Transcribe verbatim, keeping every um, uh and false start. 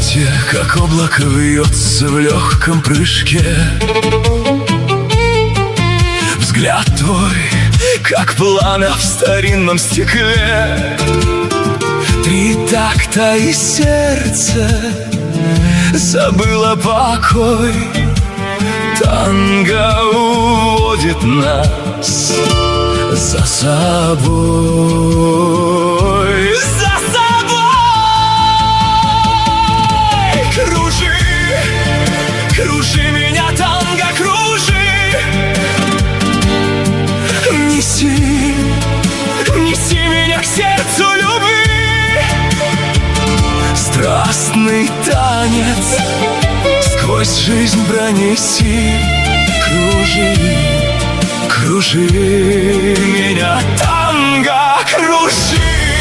Счастье, как облако, вьется в легком прыжке. Взгляд твой, как пламя в старинном стекле. Три такта и сердце забыло покой. Танго уводит нас за собой, за собой. Кружи, кружи меня, танго, кружи. Неси, неси меня к сердцу любви. Страстный танец сквозь жизнь пронеси. Кружи, кружи меня, танго, кружи.